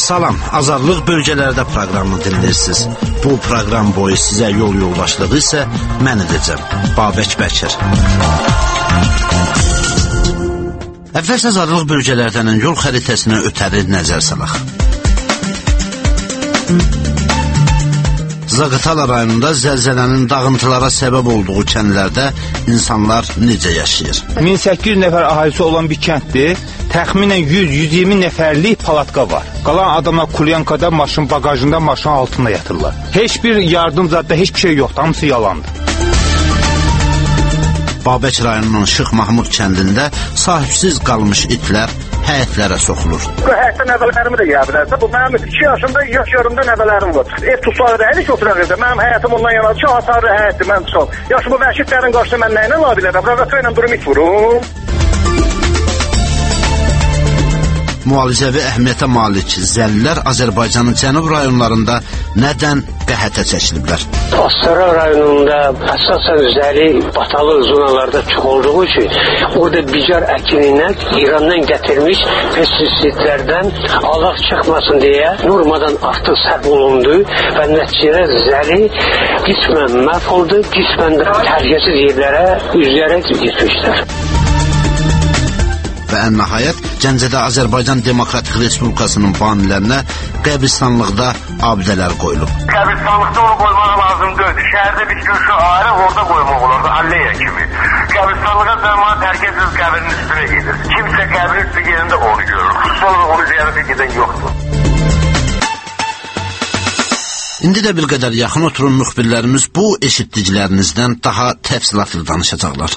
Salam, azadlıq bölgələrdə proqramını dinləyirsiniz. Bu proqram boyu sizə yoldaşlığı isə mən edəcəm, Babək Bəkir. Əvvəlcə azadlıq bölgələrdən yol xəritəsinə ötəri nəzər salaq. Zaqatala rayonunda zəlzələnin dağıntılara səbəb olduğu kəndlərdə insanlar necə yaşayır? 1800 nəfər əhalisi olan bir kənddir. Təxminən 100-120 nəfərlik palatka var. Qalan adamlar kulyankada, maşın bagajında, maşın altında yatırlar. Heç bir yardım zadda, heç bir şey yoxdur, hamısı yalandır. Babək rayonunun Şıx Mahmud kəndində sahibsiz qalmış itlər həyətlərə soxulur. Bu həyətdə nəvələrimi də gələ bilərsə, bu mənim 2 yaşımda, yaşlarımda nəvələrim var. Ev tutsağı da hələ ki oturaq evdə. Mənim həyətim ondan yana çox hasarlı həyətdir, mən tutsağı. Yaşı bu vəhşitlərin qarşısında mən nəyinə ala bilərəm? Rəvətlə durum it vurum. Müalicəvi əhəmiyyətə malik zəllilər Azərbaycanın cənub rayonlarında nədən qəhətə çəkiliblər? Astara rayonunda əsasən zəli batalı zonalarda çox olduğu üçün orada bicar əkinindən İrandan gətirmiş pestisidlərdən Allah çıxmasın deyə normadan artıq sərf olundu və nəticədə zəli qismən məhv oldu, qismən də təhlükəsiz yerlərə üzlərə getmişlər. Və ən nəhayət Gəncədə Azərbaycan Demokratik Respublikasının banilərinə qəbristanlıqda abidələr qoyulub. Qəbristanlıqda onu qoymaq lazım deyil. Şəhərdə bir köşə ayrı orada qoymaq olardı, alleya kimi. Qəbristanlığa cəmaət hər kəs öz qəbrinin üstünə gedir. Kimsə qəbrin üstü gedəndə onu görür. Xüsusən onu ziyarətə gedən yoxdur. İndi də bir qədər yaxın oturun müxbirlərimiz bu eşitdiklərinizdən daha təfsilatlı danışacaqlar.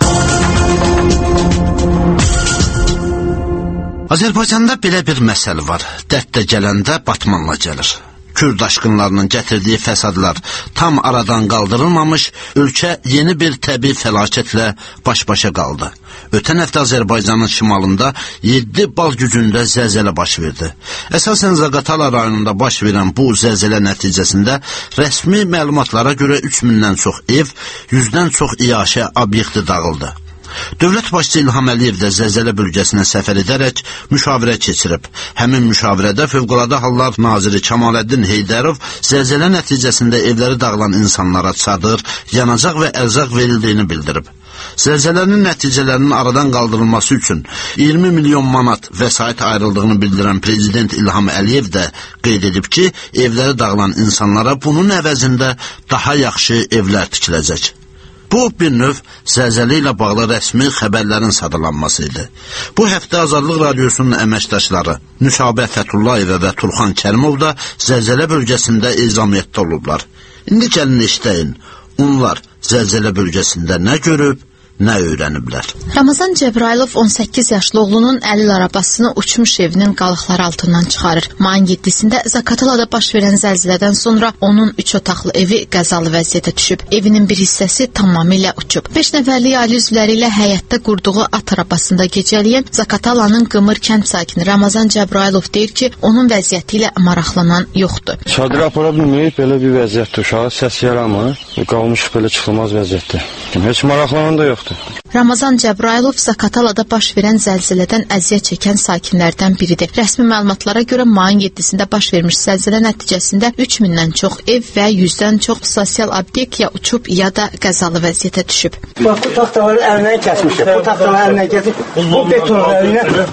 Azərbaycanda belə bir məsələ var. Dərddə gələndə batmanla gəlir. Kürd daşqınlarının gətirdiyi fəsadlar tam aradan qaldırılmamış, ölkə yeni bir təbii fəlakətlə baş-başa qaldı. Ötən həftə Azərbaycanın şimalında 7 bal gücündə zəlzələ baş verdi. Əsasən Zaqatala rayonunda baş verən bu zəlzələ nəticəsində rəsmi məlumatlara görə 3000-dən çox ev, 100-dən çox iaşə obyekti dağıldı. Dövlət başçısı İlham Əliyev də zəlzələ bölgəsinə səfər edərək müşavirə keçirib. Həmin müşavirədə Fövqəladə Hallar Naziri Kəmaləddin Heydərov zəlzələ nəticəsində evləri dağılan insanlara çadır, yanacaq və ərzaq verildiyini bildirib. Zəlzələnin nəticələrinin aradan qaldırılması üçün 20 milyon manat vəsait ayrıldığını bildirən Prezident İlham Əliyev də qeyd edib ki, evləri dağılan insanlara bunun əvəzində daha yaxşı evlər tikiləcək. Bu, bir növ zəlzələ ilə bağlı rəsmi xəbərlərin sadalanması idi. Bu həftə Azadlıq Radiosunun əməkdaşları Nüşabə Fətullayeva və Turxan Kərimov da zəlzələ bölgəsində ezamiyyətdə olublar. İndi gəlin eşitəyin, onlar zəlzələ bölgəsində nə görüb, nə öyrəniblər? Ramazan Cəbrayılov 18 yaşlı oğlunun əlil arabasını uçmuş evinin qalıqları altından çıxarır. Mayın 7-sində Zaqatalada baş verən zəlzələdən sonra onun 3 otaqlı evi qəzalı vəziyyətə düşüb. Evinin bir hissəsi tamamilə uçub. 5 nəfərlik ailə üzvləri ilə həyətdə qurduğu at arabasında gecələyən Zaqatalanın Qımır kənd sakini Ramazan Cəbrayılov deyir ki, onun vəziyyəti ilə maraqlanan yoxdur. Çadır apara bilməyib, belə bir vəziyyətdə uşağı səs yaramır, qalmış belə çıxılmaz vəziyyətdə. Heç maraqlanan da yoxdur. Ramazan Cəbrayılov Zaqatalada baş verən zəlzələdən əziyyət çəkən sakinlərdən biridir. Rəsmi məlumatlara görə mayın 7-sində baş vermiş zəlzələ nəticəsində 3000-dən çox ev və 100-dən çox sosial obyekt ya uçub, ya da qəzalı vəziyyətə düşüb. Bax, bu taxtaları əlindən kəsmişdir. Bu taxtaları əlindən kəsib, bu betonu əlindən,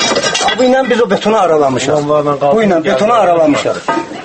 bu ilə biz o betonu aralamışıq. Bu ilə betonu aralamışıq.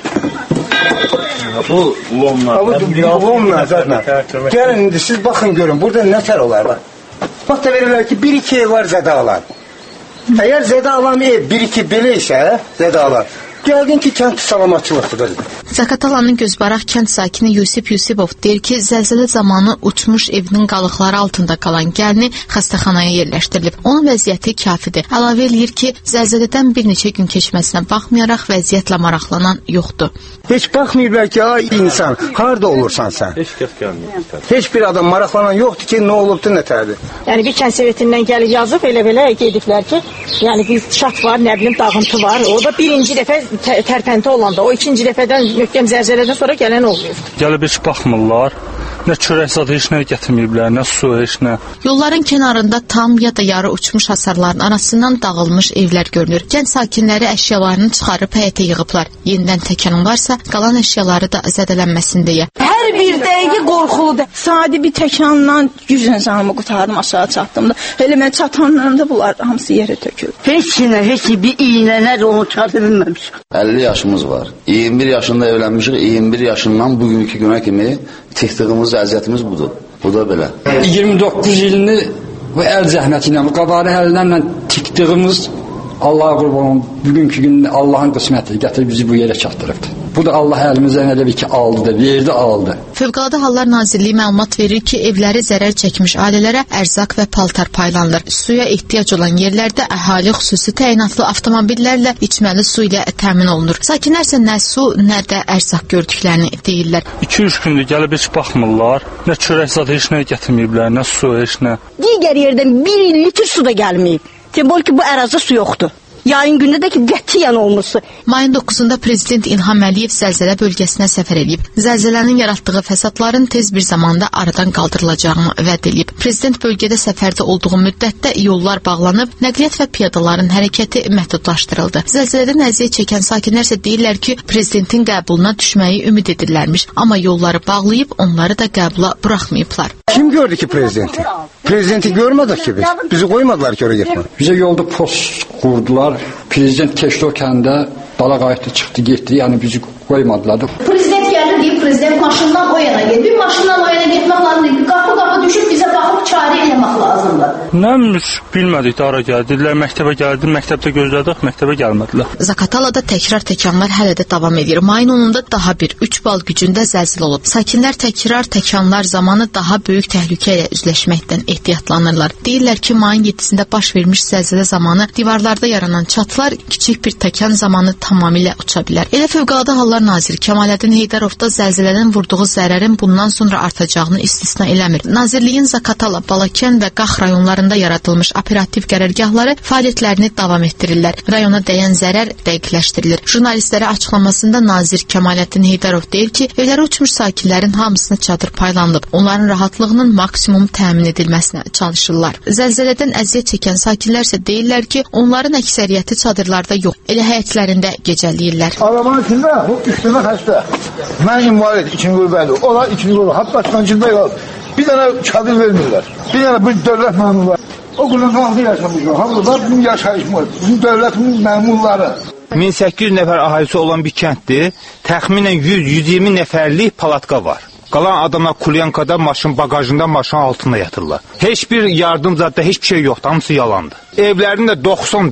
Bu lomla zaten. Gəlin indi siz baxın görün, burada nətər olar var. Bax da verirlər ki, 1-2 ev var zədə alan. Əgər zədə alan ev 1-2 belə isə zədə alan. Gəldin ki, kənd salamatçılıqdır. Zaqatalanın Gözbaraq kənd sakini Yusif Yusifov deyir ki, zəlzələ zamanı uçmuş evinin qalıqları altında qalan gəlini xəstəxanaya yerləşdirilib. Onun vəziyyəti kafidir. Əlavə eləyir ki, zəlzələdən bir neçə gün keçməsinə baxmayaraq vəziyyətlə maraqlanan yoxdur. Heç baxmayırlar ki, ay insan, harada olursan sən? Heç kəs gəlmir. Heç bir adam maraqlanan yoxdur ki, nə olubdur, nətərdir? Yəni bir kənd sevetindən gəlib yazıb, elə-belə gediblər ki, yəni bir şat var, nə bilim, dağıntı var. O da birinci dəfə tərpəntə olanda, o ikinci dəfədən möhkəm zəlzələdən sonra gələn olmuyor. Gəlib heç baxmırlar, Nə çörək zadı heç nə gətirməyiblər, nə su, heç nə. Yolların kənarında tam ya da yarı uçmuş hasarların arasından dağılmış evlər görünür. Kənd sakinləri əşyalarını çıxarıb həyətə yığıblar. Yenidən təkan varsa, qalan əşyaları da zədələnməsin deyə. Hər bir dəqiqə qorxuludur. Sadə bir təkanla 100 insanımı qurtardım, aşağı çatdım da. Elə mən çatanlarında bunlar hamısı yerə tökülür. Heç bir iğnələr onu çıxarda bilməmiş. 50 yaşımız var. 21 yaşında evlənmişik. 21 yaşından bugünkü günə kimi çəkdiyimiz əziyyətimiz budur. Bu da belə. 29 ilini bu əl zəhməti ilə, bu qabarı əllərlə tikdiyimiz Allah'a qurban olun, bugünkü gün Allah'ın qisməti gətirib bizi bu yerə çatdırıbdır. Bu da Allah əlimizdən elə bir ki aldı da, verdi, aldı. Fövqəladə Hallar Nazirliyi məlumat verir ki, evləri zərər çəkmiş ailələrə ərzaq və paltar paylanılır. Suya ehtiyac olan yerlərdə əhali xüsusi təyinatlı avtomobillərlə içməli su ilə təmin olunur. Sakinlər isə nə su, nə də ərzaq gördüklərini deyirlər. 2-3 gündür gəlib heç baxmırlar. Nə çörək zadı heç nə gətirməyiblər, nə su, heç nə. Digər yerdən 1 litr su da gəlməyib. Təbii ki, bu ərazidə su yoxdur. Yayın gündə də ki, qətiyyən olmuşsa. Mayın 9-da Prezident İlham Əliyev zəlzələ bölgəsinə səfər edib. Zəlzələnin yaratdığı fəsadların tez bir zamanda aradan qaldırılacağını vəd edib. Prezident bölgədə səfərdə olduğu müddətdə yollar bağlanıb, nəqliyyat və piyadaların hərəkəti məhdudlaşdırıldı. Zəlzələdən əziyyət çəkən sakinlər isə deyirlər ki, Prezidentin qəbuluna düşməyi ümid edirlərmiş. Amma yolları bağlayıb, onları da qəbula buraxmayıblar. Kim gördü ki prezidenti? Prezidenti görmədik ki biz. Bizi qoymadılar ki oraya getmək. Bizə yolda post qurdular. Prezident keçdi o kəndə, dala qayıtdı, çıxdı, getdi. Yəni bizi qoymadılar da. Prezident gəlir deyib, prezident maşından o yana gedir. Bir maşından o yana getmək lazımdır. Qapı düşüb bizə baxıb çarə eləmək lazımdır. Nəmiş bilmədik də ara gəldi. Dedilər məktəbə gəldi, məktəbdə gözlədik, məktəbə gəlmədilər. Zaqatalada təkrar təkanlar hələ də davam edir. Mayın 10-da daha bir 3 bal gücündə zəlzələ olub. Sakinlər təkrar təkanlar zamanı daha böyük təhlükə ilə üzləşməkdən ehtiyatlanırlar. Deyirlər ki, mayın 7-sində baş vermiş zəlzələ zamanı divarlarda yaranan çatılar kiçik bir təkan zamanı tamamilə uça bilər. Elə Fövqəladə Hallar Naziri Kəmaləddin Heydərov da zəlzələnin vurduğu zərərin bundan sonra artacağını istisna eləmir. Nazirliyin Zaqatala, Balakən və Qax rayonlarında yaradılmış operativ qərargahları fəaliyyətlərini davam etdirirlər. Rayona dəyən zərər dəqiqləşdirilir. Jurnalistlərə açıqlamasında nazir Kəmaləddin Heydərov deyir ki, evlərə uçmuş sakinlərin hamısına çadır paylanılıb. Onların rahatlığının maksimum təmin edilməsinə çalışırlar. Zəlzələdən əziyyət çəkən sakinlər isə deyirlər ki, onların əksəriyyəti çadırlarda yox, elə həyətlərində gecələyirlər. Arabanın içində bu 3 dənə xəstə. Mən invalid, 2-ci qrupədir. Onlar 2-ci qrup. Hatta çıxancında qalıb. Bir dənə çadır vermirlər. Bir dənə bir dövlət məmuru var. O günün qalxı yaşamışıq. Hamılar bizim yaşayışımız, bizim dövlətin məmurları. 1800 nəfər əhalisi olan bir kənddir. Təxminən 100-120 nəfərlik palatka var. Qalan adamlar kulyankada maşın bagajında, maşın altında yatırlar. Heç bir yardım zadda heç bir şey yoxdur, hamısı yalandır. Evlərin də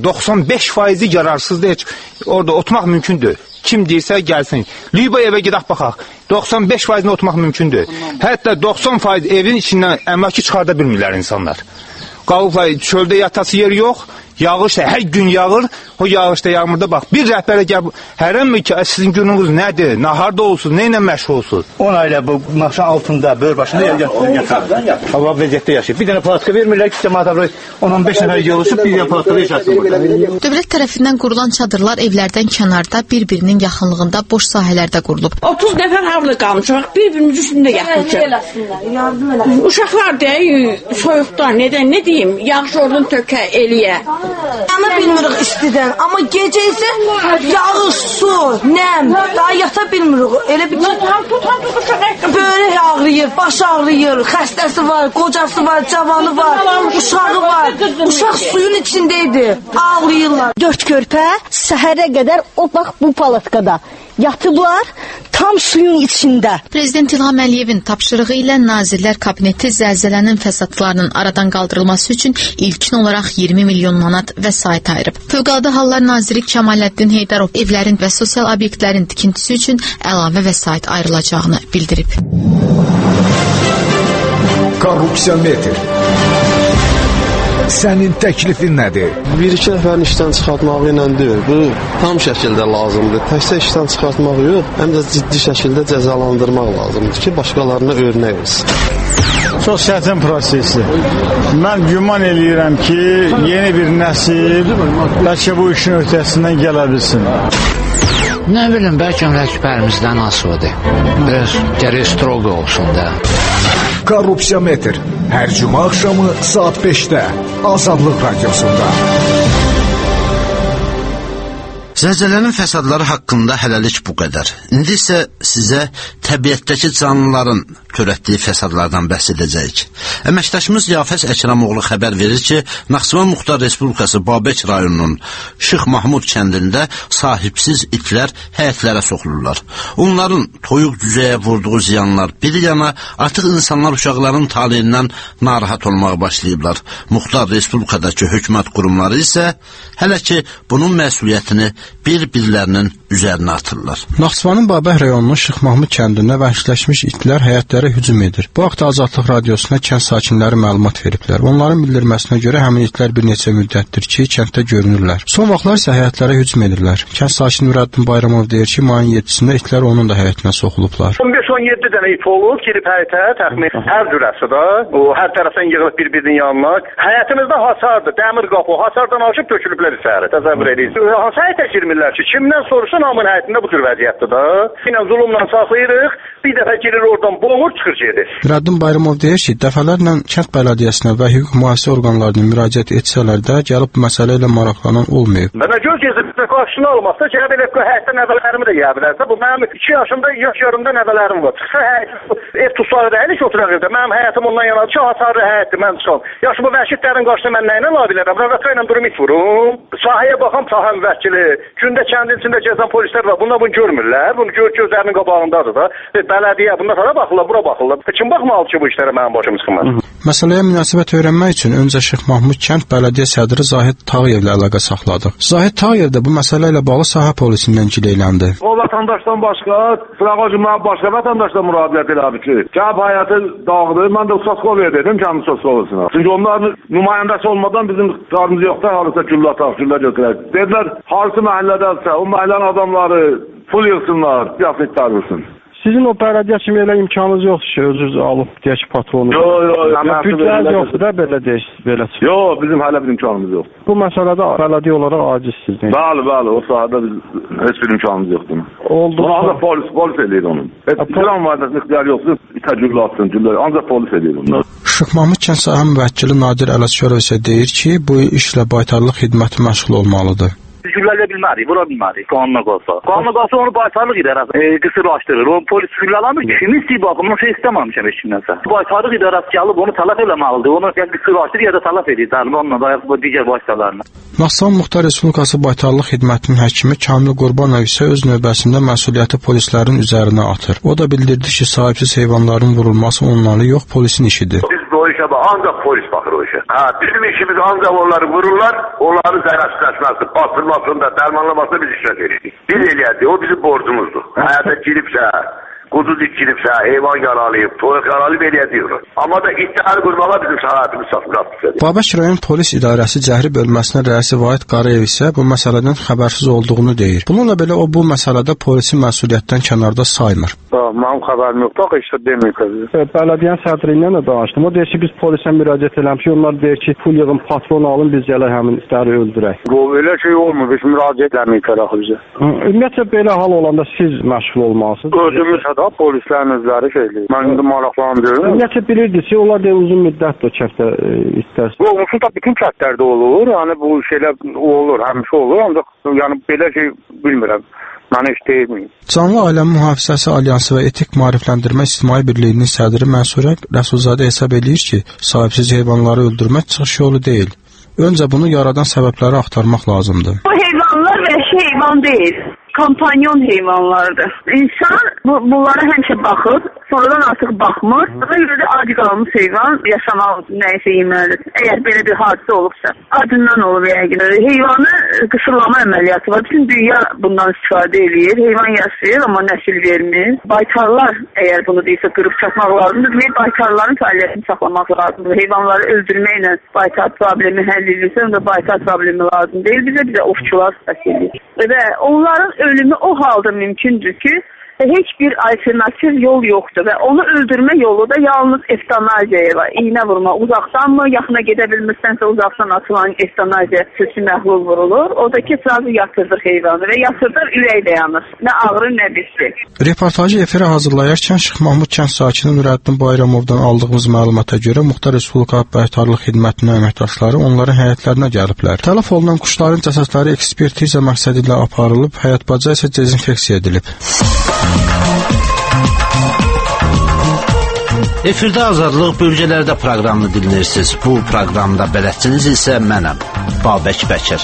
90-95% yararsızdır, heç orada oturmaq mümkün deyil. Kim deyirsə gəlsin. Lüba evə gedək baxaq. 95%-ni oturmaq mümkün deyil. Hətta 90% evin içindən əmlakı çıxarda bilmirlər insanlar. Qalıblar çöldə yatası yer yox. Yağış da hər gün yağır, o yağışda yağmurda bax. Bir rəhbərə gəl, hərəmmi ki, sizin gününüz nədir, naharda olsun, nə ilə məşğul olsun? 10 ayla bu maşın altında, böyür başında yatır. Hava vəziyyətdə yaşayır. Bir dənə palatka vermirlər ki, cəmaat 10-15 nəfər yığılışıb bir dənə palatka yaşasın burada. Dövlət tərəfindən qurulan çadırlar evlərdən kənarda, bir-birinin yaxınlığında boş sahələrdə qurulub. 30 nəfər havlı qalmışıq, bir-birinin üstündə yatmışıq. Uşaqlar deyir, soyuqdan, nə deyim, yağış oradan tökə, eliyə. Yana bilmirik istidən, amma gecə isə yağış, su, nəm, daha yata bilmirik. Elə bir böyrək ağrıyır, baş ağrıyır, xəstəsi var, qocası var, cavanı var, uşağı var. Uşaq suyun içindəydi, ağrıyırlar. 4 körpə səhərə qədər o bax bu palatkada yatıblar, tam suyun içində. Prezident İlham Əliyevin tapşırığı ilə Nazirlər Kabineti zəlzələnin fəsadlarının aradan qaldırılması üçün ilkin olaraq 20 milyon manat vəsait ayırıb. Fövqəladə Hallar Naziri Kəmaləddin Heydərov evlərin və sosial obyektlərin tikintisi üçün əlavə vəsait ayrılacağını bildirib. Korrupsiya metr. Sənin təklifin nədir? Bir-iki nəfərin işdən çıxartmağı ilə deyil, bu tam şəkildə lazımdır. Təkcə işdən çıxartmaq yox, həm də ciddi şəkildə cəzalandırmaq lazımdır ki, başqalarına örnək olsun. Çox çətin prosesdir. Mən güman eləyirəm ki, yeni bir nəsil bəlkə bu işin öhdəsindən gələ bilsin. Nə bilim, bəlkə rəhbərimizdən asılıdır. Biraz gərək stroq olsun da. Korrupsiya metr. Hər cümə axşamı saat 5-də Azadlıq Radiosunda. Zəlzələnin fəsadları haqqında hələlik bu qədər. İndi isə sizə təbiətdəki canlıların törətdiyi fəsadlardan bəhs edəcəyik. Əməkdaşımız Yafəs Əkramoğlu xəbər verir ki, Naxçıvan Muxtar Respublikası Babək rayonunun Şıx Mahmud kəndində sahibsiz itlər həyətlərə soxulurlar. Onların toyuq cüzəyə vurduğu ziyanlar bir yana, artıq insanlar uşaqların taleyindən narahat olmağa başlayıblar. Muxtar Respublikadakı hökumət qurumları isə hələ ki bunun məsuliyyətini bir-birlərinin üzərinə atırlar. Naxçıvanın Babək rayonunun Şıx Mahmud kəndində vəhşiləşmiş itlər həyətlərə hücum edir. Bu haqda Azadlıq Radiosuna kənd sakinləri məlumat veriblər. Onların bildirməsinə görə həmin itlər bir neçə müddətdir ki, kənddə görünürlər. Son vaxtlar isə həyətlərə hücum edirlər. Kənd sakini Nurəddin Bayramov deyir ki, mayın 7-sində itlər onun da həyətinə soxulublar. 15-17 dənə it olub, girib həyətə, təxmin hər cürəsi də, o hər tərəfdən yığılıb bir-birinin yanına. Həyətimizdə hasardır, dəmir qapı, hasardan aşıb tökülüblər içəri. Təsəvvür edirsiniz. Hansı həyətə girmirlər ki, kimdən soruşsun, hamının həyətində bu tür vəziyyətdir da. Yine zulümlə saxlayırıq, bir dəfə girir oradan boğur, çıxır gedir. Nurəddin Bayramov deyir ki, dəfələrlə kənd bələdiyyəsinə və hüquq mühafizə orqanlarına müraciət etsələr də, gəlib bu məsələ ilə maraqlanan olmayıb. Mənə göz gezib qarşısını almaqda ki, belə həyətdə nəvələrimi də gələ bilərsə, bu mənim 2 yaşında, yaş yarımda nəvələrim var. Çıxsa ev tutsarı da hələ ki, oturaq evdə. Mənim həyətim ondan yanadır ki, hasarlı həyətdir, mən çıxam. Yaşı bu vəhşitlərin qarşısında mən nəyinə ala bilərəm? Rəvəqa ilə durum it vurum. Sahəyə baxam, sahə müvəkkili. Gündə kəndin içində gəzən polislər var. Bunlar bunu görmürlər. Bunu gözlərinin qabağındadır da. Bələdiyyə bundan sonra baxırlar, bura baxırlar. Kim baxmalı ki, bu işlərə mənim başım sıxmaz? Məsələyə münasibət öyrənmək üçün öncə Şıx Mahmud kənd bələdiyyə sədri Zahid Tağıyevlə əlaqə saxladıq. Zahid Tağıyev də bu məsələ ilə bağlı sahə polisindən gileyləndi. O vətəndaşdan başqa, Sırağacımdan başqa vətəndaşdan müraciət elədi ki, kənd həyatı dağıdır. Mən də Uçaskov dedim, kəndi Uçaskovusuna. Çünki onların nümayəndəsi olmadan bizim qarımız yoxdur, harısa güllə ataq, güllə götürək. Dedilər, harısı məhəllədədirsə, o məhəllənin adamları pul yığsınlar, yaxşı ittarırsın. Sizin o bələdiyyə kimi elə imkanınız yoxdur ki, özünüz alıb deyək patronu. Büdcəniz yoxdur da belə deyək, belə çıxır. Yox, bizim hələ bir imkanımız yoxdur. Bu məsələdə bələdiyyə olaraq acizsiniz. Bəli, o sahədə biz heç bir imkanımız yoxdur. Oldu. Ancaq polis eləyir onu. Plan vərdəsinin ixtiyarı yoxdur, itəcürlü atsın, ancaq polis eləyir onu. Şıx Mahmud kənd sahə müvəkkili Nadir Ələsgərov isə deyir ki, bu işlə baytarlıq xidməti məşğul olmalıdır. Güllələ bilmərik, vura bilmərik qanuna qalsa. Qanuna qalsa onu baytarlıq idarəsi qısırlaşdırır. O polis gülləlanır. Kimin istəyib baxımını şey istəməmişəm heç kimdənsə. Baytarlıq idarəsi gəlib onu tələf eləməlidir. Onu ya qısırlaşdırır ya da tələf edir. Onunla da bu digər vasitələrlə. Naxçıvan Muxtar Respublikası Baytarlıq Xidmətinin həkimi Kamil Qurbanov isə öz növbəsində məsuliyyəti polislərin üzərinə atır. O da bildirdi ki, sahibsiz heyvanların vurulması onları yox, polisin işidir. Biz o işə ancaq polis baxır o işə. Bizim işimiz ancaq onları vururlar, onları zərərsizləşməsi, batırmasında, dərmanlamasında biz işlə veririk. Biz eləyədik, o bizim borcumuzdur. Həyata giribsə, quzu dikilibsə, heyvan yaralayıb, toyuq yaralayıb eləyədik. Amma da ittihar qurmağa bizim sahətimiz satılır. Babək rayon polis idarəsi Cəhri bölməsinin rəisi Vahid Qarayev isə bu məsələdən xəbərsiz olduğunu deyir. Bununla belə o bu məsələdə polisi məsuliyyətdən kənarda saymır. Mənim xəbərim yoxdur, heç də deməyib. Bələdiyyə sədri ilə də danışdım. O deyir ki, biz polisə müraciət eləmişik. Onlar deyir ki, pul yığın, patron alın, biz gələr həmin itləri öldürək. Elə şey olmur, biz müraciət eləməyik axı bizə. Ümumiyyətlə belə hal olanda siz məşğul olmalısınız. Özümüz hədə polislərin özləri şeydir. Mən indi maraqlanıyorum. Ümumiyyətlə bilirdiniz ki, onlar da uzun müddətdir kənddə istər. Bu onsuz da bütün kəndlərdə olur. Yəni bu şeylər olur, həmişə olur. Ancaq yəni belə şey bilmirəm. Mən heç deyilmiyim. Canlı Ailə Mühafizəsi Alyansı və Etik Maarifləndirmə İctimai Birliyinin sədri Mənsurə Rəsulzadə hesab edir ki, sahibsiz heyvanları öldürmək çıxış yolu deyil. Öncə bunu yaradan səbəbləri axtarmaq lazımdır. Bu heyvanlar vəhşi heyvan deyil. Kompanyon heyvanlardır. İnsan bunlara həmişə baxır, sonradan artıq baxmır. Ona görə də ac qalmış heyvan yaşamaq nəyəsə yeməlidir. Əgər belə bir hadisə olubsa, acından olur yəqin. Heyvanı qısırlama əməliyyatı var. Bütün dünya bundan istifadə edir. Heyvan yaşayır, amma nəsil vermir. Baytarlar əgər bunu deyirsə qırıb çatmaq lazımdır. Deyir, baytarların fəaliyyətini saxlamaq lazımdır. Heyvanları öldürməklə baytar problemi həll edilirsə, onda baytar problemi lazım deyil. Bizə ovçular səhv edir. Və onların ölümü o halda mümkündür ki, Heç bir alternativ yol yoxdur və onu öldürmə yolu da yalnız evtanaziya var. İğnə vurma uzaqdan mı, yaxına gedə bilmirsənsə uzaqdan atılan evtanaziya sürüsü məhlul vurulur. O da ki, sadəcə yatırdır heyvanı və yatırdır ürək dayanır. Nə ağrı, nə bizdir. Reportajı efirə hazırlayarkən Şıx Mahmud kənd sakini Nurəddin Bayramovdan aldığımız məlumata görə Muxtar Respublika Baytarlıq Xidmətinin əməkdaşları onların həyətlərinə gəliblər. Tələf olunan quşların cəsədləri ekspertiza məqsədi ilə aparılıb, həyət-baca isə dezinfeksiya edilib. Efirdə Azadlıq bölgələrdə proqramını dinləyirsiniz. Bu proqramda bələdçiniz isə mənəm, Babək Bəkir.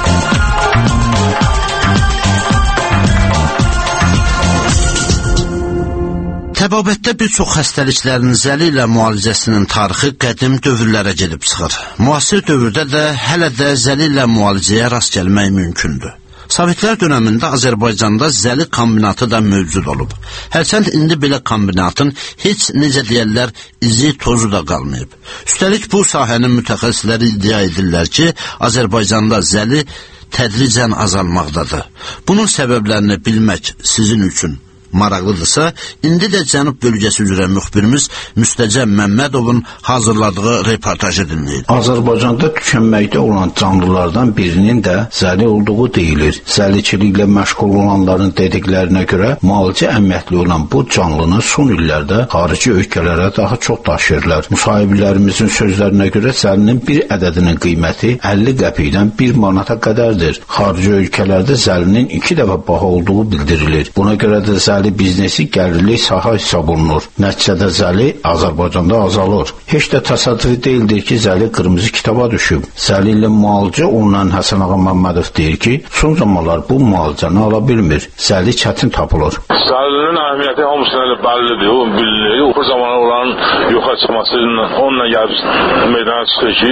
Təbabətdə bir çox xəstəliklərin zəli ilə müalicəsinin tarixi qədim dövrlərə gedib çıxır. Müasir dövrdə də hələ də zəli ilə müalicəyə rast gəlmək mümkündür. Sovetlər dönəmində Azərbaycanda zəli kombinatı da mövcud olub. Hərçənd indi belə kombinatın heç necə deyərlər izi tozu da qalmayıb. Üstəlik bu sahənin mütəxəssisləri iddia edirlər ki, Azərbaycanda zəli tədricən azalmaqdadır. Bunun səbəblərini bilmək sizin üçün maraqlıdırsa, indi də Cənub bölgəsi üzrə müxbirimiz Müstəcəm Məmmədovun hazırladığı reportajı dinləyin. Azərbaycanda tükənməkdə olan canlılardan birinin də zəli olduğu deyilir. Zəliçiliklə məşğul olanların dediklərinə görə müalicə əhəmiyyətli olan bu canlını son illərdə xarici ölkələrə daha çox daşıyırlar. Müsahiblərimizin sözlərinə görə zəlinin bir ədədinin qiyməti 50 qəpikdən 1 manata qədərdir. Xarici ölkələrdə zəlinin 2 dəfə baha olduğu bildirilir. Buna görə də zəli biznesi gəlirli sahə hesab olunur. Nəticədə zəli Azərbaycanda azalır. Heç də təsadüfi deyildir ki, zəli qırmızı kitaba düşüb. Zəli ilə müalicə olunan Həsən Ağa Məmmədov deyir ki, son zamanlar bu müalicəni ala bilmir. Zəli çətin tapılır. Zəlinin əhəmiyyəti hamısına elə bəllidir, o bilinir. O zamanlar olan yoxa çıxması onunla gəlib meydana çıxır ki,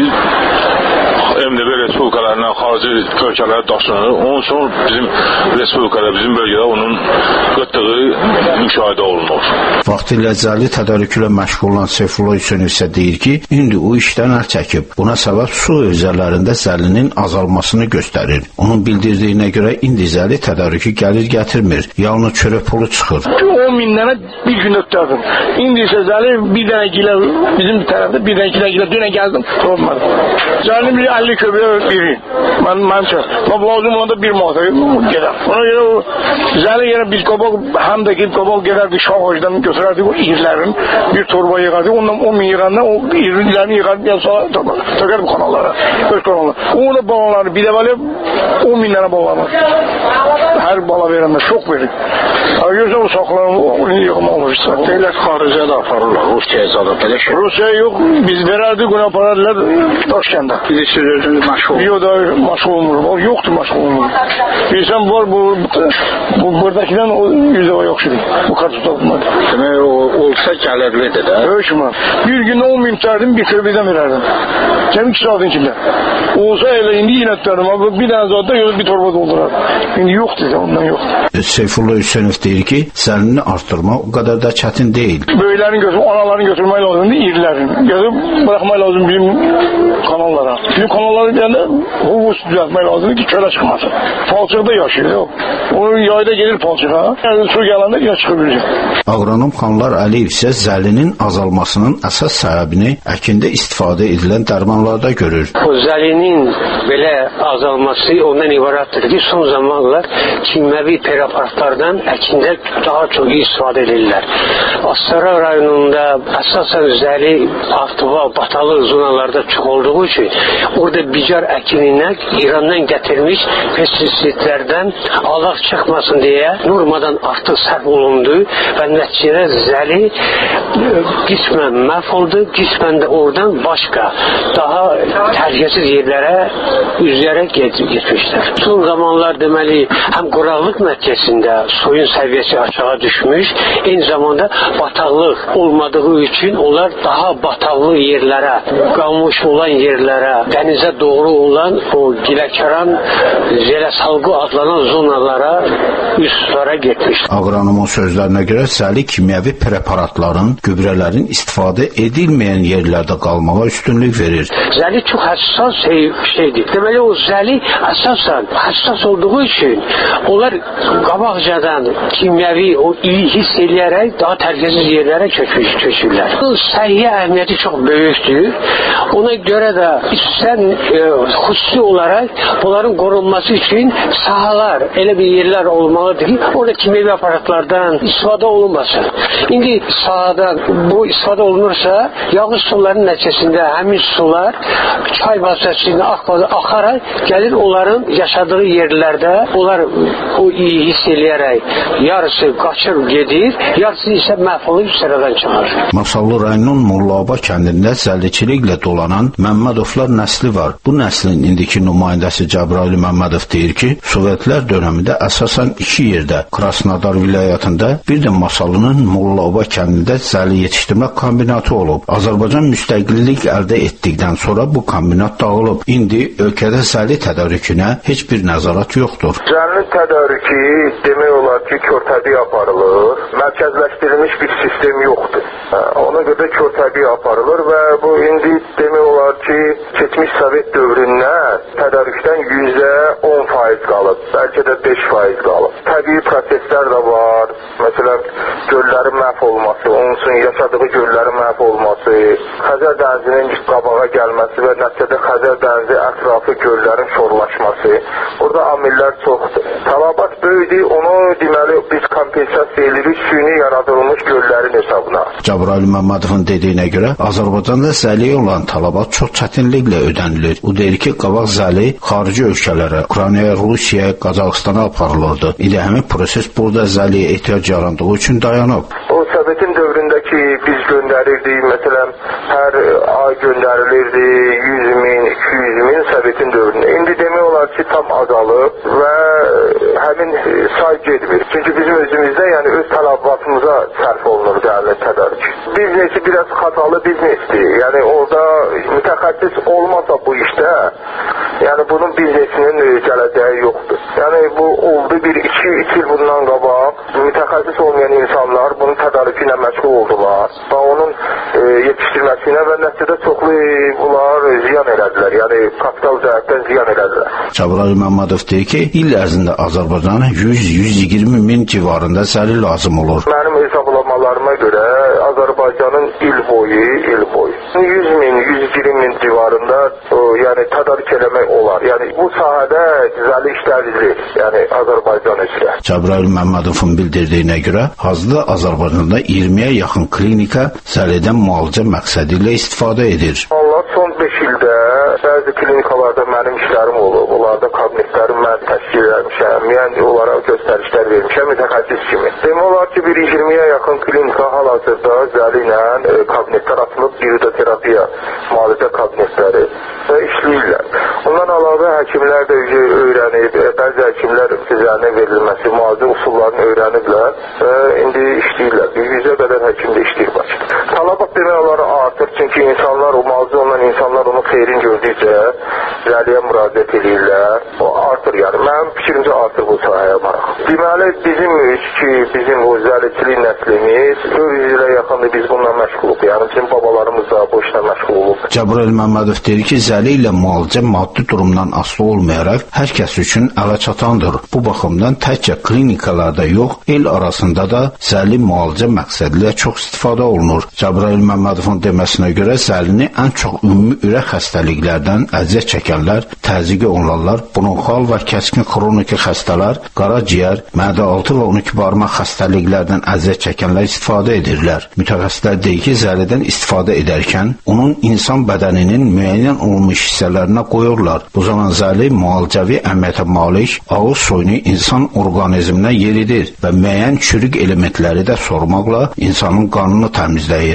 MDB respublikalarına, xarici ölkələrə daşınır. Onun üçün bizim respublikada, bizim bölgədə onun qıtlığı müşahidə olunur. Vaxtilə zəli tədarükülə məşğul olan Seyfullah Hüseynov isə deyir ki, indi o işdən əl çəkib. Buna səbəb su hövzələrində zəlinin azalmasını göstərir. Onun bildirdiyinə görə indi zəli tədarükü gəlir gətirmir. Yalnız çörək pulu çıxır. 10 min dənə bir gün ötürdüm. İndi isə zəli bir dənə gilə, bizim tərəfdə bir dənə gilə, dünə gəldim, olmadı. Zəlinin bir 50 köbəyə biri. Mən çox. Lazım olanda bir manata gedər. Ona görə o zəli yenə bir qabaq, həm də ki qabaq gedərdik şah ağacdan götürərdik o irlərin, bir torba yığardık. Ondan 10 min yığandan o irlərini yığardık, yəni sonra tökərdim kanallara, öz kanallara. Onu balaları bir də belə 10 min dənə balamır. Hər bala verəndə çox verir. Gözlə o saxlarını onu yığma olursa. Deyilər xaricə də aparırlar, Rusiyaya zadı belə şey. Rusiyaya yox, biz verərdik, onu aparardılar Daşkəndə. Bizi sürürdü məşğul. Yox da məşğul olmur, yoxdur məşğul olmur. Bilsən var bu buradakidən o yüzde o yoxdur. Bu kadar tutulmadı. Demək o olsa gəlirlidir də. Hökmən. Bir gün 10 min tutardım, bir kırbidən verərdim. Cəmi 2 saatin içində. Olsa elə indi yine tutardım. Ama bir dənə zaten yolu bir torba doldurardım. İndi yoxdur da, ondan yoxdur. Seyfullah Hüseynov deyir ki, zəlini artırma o kadar da çətin deyil. Böyüklərin götürüp, anaların götürmək lazımdır, irilərin. Götürüp bırakmaq lazım bizim kanallara. Bizim kanallara deyəndə hovuz düzəltmək lazımdır ki, kölə çıxmasın. Palçıqda yaşıyor, yox. Onun yayda gelir palçığa. Yəni su gələndə yine çıxabilir. Agronom Xanlar Əliyev isə zəlinin azalmasının əsas səbəbini əkində istifadə edilən dərmanlarda görür. O zəlinin belə azalması ondan ibarətdir ki, son zamanlar kimyəvi preparatlardan əkində daha çox istifadə edirlər. Astara rayonunda əsasən zəli Avtuva, Batalıq zonalarda çox olduğu üçün orada bicar əkininə İrandan gətirmiş pestisidlərdən alaq çıxmasın deyə normadan artıq sərf olundu və nəticədə zəli qismən məhv oldu, qismən də oradan başqa daha təhlükəsiz yerlərə üzlərə getmişlər. Son zamanlar deməli həm quraqlıq nəticəsində suyun səviyyəsi aşağı düşmüş, eyni zamanda bataqlıq olmadığı üçün onlar daha bataqlı yerlərə, qalmış olan yerlərə zonalara, dənizə doğru olan o Giləkaran Zələsalqı adlanan zonalara üslara getmiş. Aqronomun sözlərinə görə zəli kimyəvi preparatların, gübrələrin istifadə edilməyən yerlərdə qalmağa üstünlük verir. Zəli çox həssas şeydir. Deməli o zəli əsasən həssas olduğu üçün onlar qabaqcadan kimyəvi o iyi hiss eləyərək daha təhlükəsiz yerlərə köçürlər. Bu səhiyyə əhəmiyyəti çox böyükdür. Ona görə də istən xüsusi olaraq bunların qorunması üçün sahalar, elə bir yerlər olmalıdır ki, orada kimyəvi aparatlardan istifadə olunmasın. İndi sahadan bu istifadə olunursa, yağış sularının nəticəsində həmin sular çay vasitəsilə axaraq gəlir onların yaşadığı yerlərdə, onlar o iyi hiss eləyərək yarısı qaçır gedir, yarısı isə məhv olub sıradan çıxır. Masallı rayonunun Mollaoba kəndində zəlliçiliklə dolanan Məmmədovlar nəsli var. Bu nəslin indiki nümayəndəsi Cəbrayıl Məmmədov deyir ki, Sovetlər dönəmində əsasən iki yerdə, Krasnodar vilayətində, bir də Masallının Mollaoba kəndində zəli yetişdirmə kombinatı olub. Azərbaycan müstəqillik əldə etdikdən sonra bu kombinat dağılıb. İndi ölkədə zəli tədarükünə heç bir nəzarət yoxdur. Zəlinin tədarükü demək olar ki, körtəbii aparılır. Mərkəzləşdirilmiş bir sistem yoxdur. Ona görə körtəbii aparılır və bu indi demək olar ki, keçmiş Sovet dövründən tədarükdən %10% qalıb, bəlkə də 5% qalıb. Təbii proseslər də var. Məsələn, göllərin məhv olması, onun üçün yaşadığı göllərin məhv olması, Xəzər dənizinin qabağa gəlməsi və nəticədə Xəzər dənizi ətrafı göllərin şorlaşması. Burada amillər çoxdur. Tələbat böyüdür, onu deməli biz kompensasiya edirik süni yaradılmış göllərin hesabına. Cəbrayıl Məmmədovun dediyinə görə Azərbaycanda zəliyə olan tələbat çox çətinliklə ödənilir. O deyir ki, qabaq zəli xarici ölkələrə, Ukraynaya, Rusiyaya, Qazaxıstana aparılırdı. İndi həmin proses burada zəliyə ehtiyac yarandığı üçün dayanıb. O Sovetin dövründəki biz göndərirdik, məsələn, hər ay göndərilirdi 100 min, 200 min Sovetin dövründə. İndi demək olar ki, tam azalıb və həmin say getmir. Çünki bizim özümüzdə, yəni öz tələbatımıza sərf olunur dəyərli tədarük. Biznesi biraz xatalı biznesdir. Yəni orada mütəxəssis olmasa bu işdə, yəni bunun biznesinin gələcəyi yoxdur. Yəni bu oldu bir 2 il bundan qabaq mütəxəssis olmayan insanlar bunun tədarükü ilə məşğul oldular və onun yetişdirməsinə və nəticədə çoxlu bunlar ziyan elədilər. Yəni kapital cəhətdən ziyan elədilər. Cəbrayıl Məmmədov deyir ki, il ərzində Azərbaycana 100-120 min civarında zəli lazım olur. Mənim hesablamalarıma görə Azərbaycanın il boyu 100 min, 120 min civarında yəni tədarük eləmək olar. Yəni bu sahədə zəli işlərilir, yəni Azərbaycan üzrə. Cəbrayıl Məmmədovun bildirdiyinə görə hazırda Azərbaycanda 20-yə yaxın klinika zəlidən müalicə məqsədi ilə istifadə edir. Allah son 5 ildə bəzi klinikalarda mənim işlərim olub. Onlarda kabinetlərim mən təşkil etmişəm. Yəni onlara göstərişlər vermişəm mütəxəssis kimi. Demək olar ki, bir 20-yə yaxın klinika hal-hazırda zəli ilə kabinetlər açılıb, biodoterapiya müalicə kabinetləri və işləyirlər. Ondan əlavə həkimlər də öyrənib, bəzi həkimlər zəlinin verilməsi, müalicə usullarını öyrəniblər və indi işləyirlər. Bir 100-ə qədər həkim də işləyir Bakıda. Tələbat demək olar artır, çünki insanlar, o müalicə olunan insanlar onun xeyrin gördükcə zəliyə müraciət edirlər. O artır yəni. Mənim fikrimcə artır bu sahəyə maraq. Deməli, bizim o zəliçilik nəslimiz 400 ilə yaxındır biz bununla məşğuluq. Yəni bizim babalarımız da bu işlə məşğul olub. Cəbrayıl Məmmədov deyir ki, zəli ilə müalicə maddi durumdan asılı olmayaraq hər kəs üçün ələ çatandır. Bu baxımdan təkcə klinikalarda yox, el arasında da zəli müalicə məqsədilə çox istifadə olunur. Cəbrayıl Məmmədovun deməsinə görə zəlini ən çox ümumi ürək xəstəliklərdən əziyyət çəkənlər, təzyiqi olanlar, bronxal və kəskin xroniki xəstələr, qaraciyər, mədə-altı və 12 barmaq xəstəliklərdən əziyyət çəkənlər istifadə edirlər. Mütəxəssislər deyir ki, zəlidən istifadə edərkən onun insan bədəninin müəyyən olmuş hissələrinə qoyurlar. Bu zaman zəli müalicəvi əhəmiyyətə malik ağız soyunu insan orqanizminə yeridir və müəyyən çürük elementləri də sormaqla insanın qanını təmizləyir.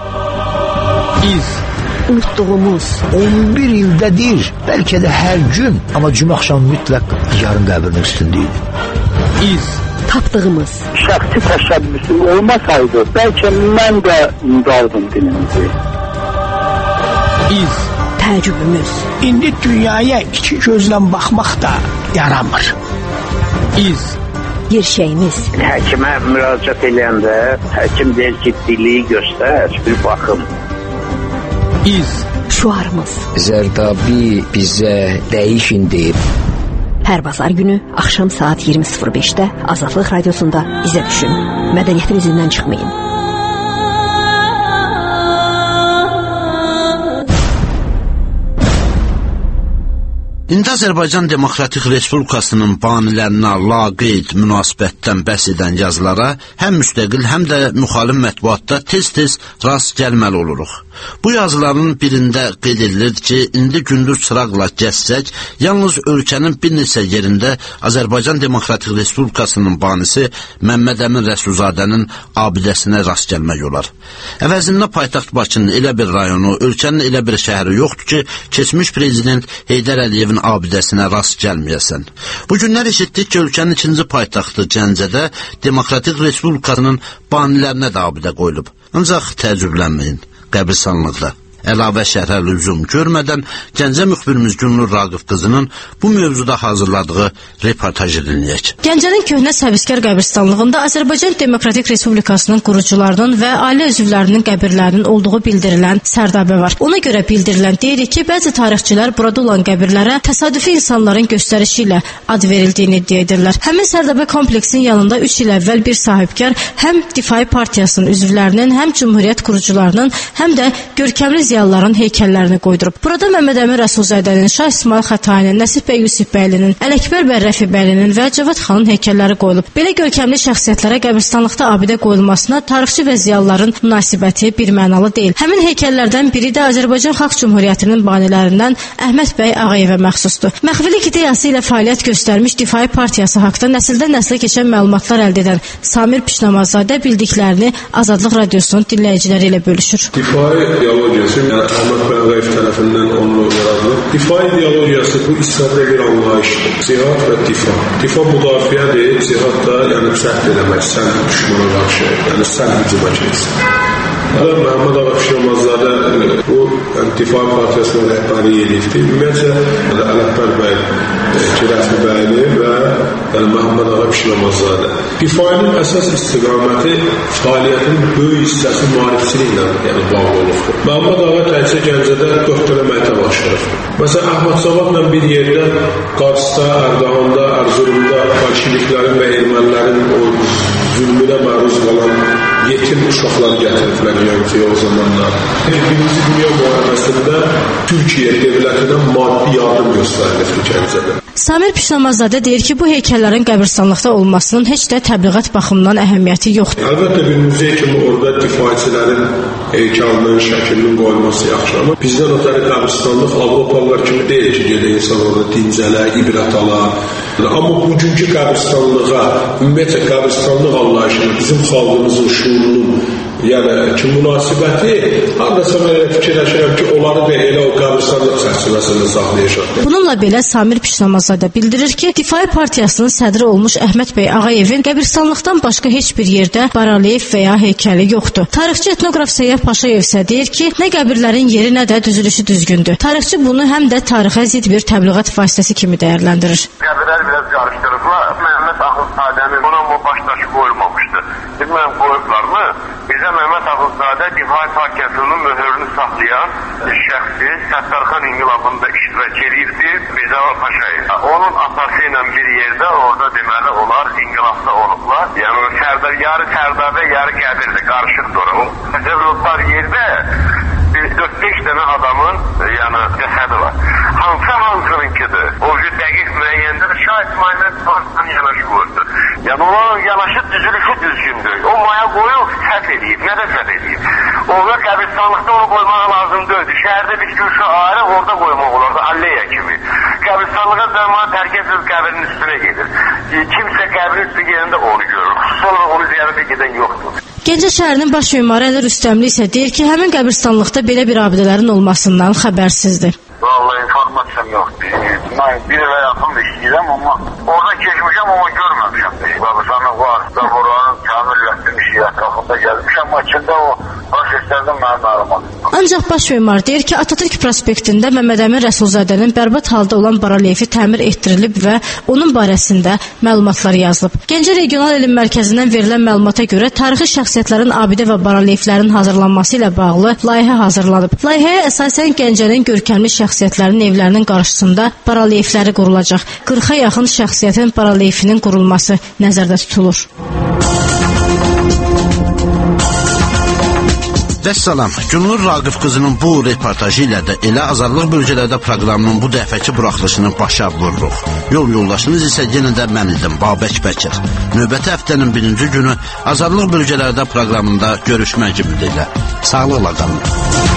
Unutduğumuz 11 ildədir, bəlkə də hər gün, amma cümə axşamı mütləq yarın qəbrinin üstündəyik. Tapdığımız şəxsi təşəbbüsüm olmasaydı, bəlkə mən də unudardım dinimizi. təəccübümüz. İndi dünyaya iki gözlə baxmaq da yaramır. İz. Gerçəyimiz. Həkimə müraciət edəndə həkim deyir ki, dili göstər, bir baxım. İz. Şuarımız. Zərdabi bizə dəyişin deyib. Hər bazar günü axşam saat 20:05-də Azadlıq Radiosunda izə düşün. Mədəniyyətin izindən çıxmayın. İndi Azərbaycan Demokratik Respublikasının banilərinə laqeyd münasibətdən bəhs edən yazılara həm müstəqil, həm də müxalif mətbuatda tez-tez rast gəlməli oluruq. Bu yazıların birində qeyd edilir ki, indi gündüz çıraqla gəzsək, yalnız ölkənin bir neçə yerində Azərbaycan Demokratik Respublikasının banisi Məmməd Əmin Rəsulzadənin abidəsinə rast gəlmək olar. Əvəzində paytaxt Bakının elə bir rayonu, ölkənin elə bir şəhəri yoxdur ki, keçmiş prezident Heydər Əliyevin abidəsinə rast gəlməyəsən. Bu günlər eşitdik ki, ölkənin ikinci paytaxtı Gəncədə Demokratik Respublikasının banilərinə də abidə qoyulub. Ancaq təəccüblənməyin, qəbirstanlıqda. Əlavə şərhə lüzum görmədən Gəncə müxbirimiz Gülnur Raqif qızının bu mövzuda hazırladığı reportaj dinləyək. Gəncənin köhnə Səviskar qəbirstanlığında Azərbaycan Demokratik Respublikasının qurucularının və ailə üzvlərinin qəbirlərinin olduğu bildirilən sərdabə var. Ona görə bildirilən deyirik ki, bəzi tarixçilər burada olan qəbirlərə təsadüfi insanların göstərişi ilə ad verildiyini iddia edirlər. Həmin sərdabə kompleksin yanında 3 il əvvəl bir sahibkar həm Difai Partiyasının üzvlərinin, həm Cümhuriyyət qurucularının, həm də görkəmli ziyalıların heykəllərini qoydurub. Burada Məmməd Əmin Rəsulzadənin, Şah İsmail Xətainin, Nəsib bəy Yusifbəylinin, Ələkbər bəy Rəfibəylinin və Cavad xanın heykəlləri qoyulub. Belə görkəmli şəxsiyyətlərə qəbirstanlıqda abidə qoyulmasına tarixçi və ziyalıların münasibəti birmənalı deyil. Həmin heykəllərdən biri də Azərbaycan Xalq Cümhuriyyətinin banilərindən Əhməd bəy Ağayevə məxsusdur. Məxfilik ideyası ilə fəaliyyət göstərmiş Difai Partiyası haqqında nəsildən nəslə keçən məlumatlar əldə edən Samir Pişnamazadə bildiklərini Azadlıq Radiosunun dinləyiciləri ilə bölüşür. Difai ideologiyası Əhməd bəy Ağayev tərəfindən onunla yaradılıb. Difai ideologiyası bu İslamda bir anlayışdır. Cihad və difa. Difa müdafiədir, cihad da yəni səhv eləmək, sən düşmana qarşı, yəni sən hücuma keçsin. Hələ Məhəmməd Ağa Pişnamazadə bu Difai Partiyasının rəhbərliyi edildi. Ümumiyyətcə Ələkbər bəy Rəfibəyli və Məhəmməd Ağa Pişnamazadə. Difainin əsas istiqaməti fəaliyyətin böyük hissəsi maarifçiliklə bağlı olubdur. Məhəmməd Ağa təkcə Gəncədə 4 dənə məktəb açırıq. Məsələn, Əhməd Savadla bir yerdə Qarsda, Ərdağanda, Ərzurumda bolşeviklərin və ermənilərin o zülmünə məruz qalan yetim uşaqlar gətiriblər Gəncəyə o zamanlar. Birinci Dünya müharibəsində Türkiyə dövlətindən maddi yardım göstərilibdir Gəncədə. Samir Pişnamazadə deyir ki, bu heykəllərin qəbirstanlıqda olmasının heç də təbliğat baxımından əhəmiyyəti yoxdur. Əlbəttə bir muzey kimi orada difaiçilərin heykalının, şəklinin qoyulması yaxşı, amma bizdən ötəri qəbirstanlıq Avropalılar kimi deyil ki, gedə insan orada dincələ, ibrət ala. Amma bugünkü qəbirstanlığa, ümumiyyətlə qəbirstanlıq anlayışını, bizim xalqımızın şuurunun yəni münasibəti, haqqasa mən elə fikirləşirəm ki, onları da elə o qəbirstanlıq çərçivəsində saxlayacaq. Bununla belə Samir Pişnamazadə bildirir ki, Difai Partiyasının sədri olmuş Əhməd bəy Ağayevin qəbirstanlıqdan başqa heç bir yerdə barelyev və ya heykəli yoxdur. Tarixçi etnoqraf Səyyah Paşayev isə deyir ki, nə qəbirlərin yeri, nə də düzülüşü düzgündür. Tarixçi bunu həm də tarixə zidd bir təbliğat vasitəsi kimi dəyərləndirir. Qəbirlər biraz qarışdırıblar. Məhəmməd Axundzadenin ona bu başdaşı qoyulmamışdı. Bilməm qoyublarmı? Bizə Məhəmməd Axundzadə Difai Partiyasının möhürünü saxlayan şəxsi Səttarxan inqilabında iştirak edibdi Mirzə Paşayev. Onun atası ilə bir yerdə orada deməli onlar inqilabda olublar. Yəni yarı sərdabə, yarı qəbirdir, qarışıqdır o. Cəvlutlar yerdə 4-5 dənə adamın cəsədi var. Hansınınkidir? O dəqiq müəyyəndir. Şah İsmail'dən Tarsan yanaşı qoyurdur. Yəni onların yanaşı düzülüşü düzgündür. O maya qoyub səhv edib, nə də səhv edib. Onlar qəbirstanlıqda onu qoymağa lazım deyildi. Şəhərdə bir gülşü ayrı orada qoymaq olardı, alleya kimi. Qəbirstanlığa zaman tərkəsiz qəbrin üstünə gedir. Kimsə qəbrin üstü yerində onu görür. Xüsusi olaraq onu ziyarətə gedən yoxdur. Gəncə şəhərinin baş memarı Əli Rüstəmli isə deyir ki, həmin qəbirstanlıqda belə bir abidələrin olmasından xəbərsizdir. Vallahi informasiyam yoxdur. Mən bir ilə yaxın işləyirəm, amma oradan keçmişəm, amma görməmişəm. Qəbirstanlıq var, oranın təmirlətdim işi ətrafında gəlmişəm, amma içində o baş göstərdim mənim məlumatım. Ancaq baş memar deyir ki, Atatürk prospektində Məmmədəmin Rəsulzadənin bərbad halda olan barelyefi təmir etdirilib və onun barəsində məlumatlar yazılıb. Gəncə Regional Elm Mərkəzindən verilən məlumata görə tarixi şəxsiyyətlərin abidə və barelyeflərin hazırlanması ilə bağlı layihə hazırlanıb. Layihəyə əsasən Gəncənin görkəmli şəxsiyyətlərinin evlərinin qarşısında barelyefləri qurulacaq. 40-a yaxın şəxsiyyətin baryefinin qurulması nəzərdə tutulur. Vəssalam, Günür Raqif qızının bu reportajı ilə də elə azadlıq bölgələrdə proqramının bu dəfəki buraxılışını başa vururuq. Yol yoldaşınız isə yenə də mən idim, Babək Bəkir. Növbəti həftənin 1-ci günü azadlıq bölgələrdə proqramında görüşmək ümidilə. Sağlıqla qalın.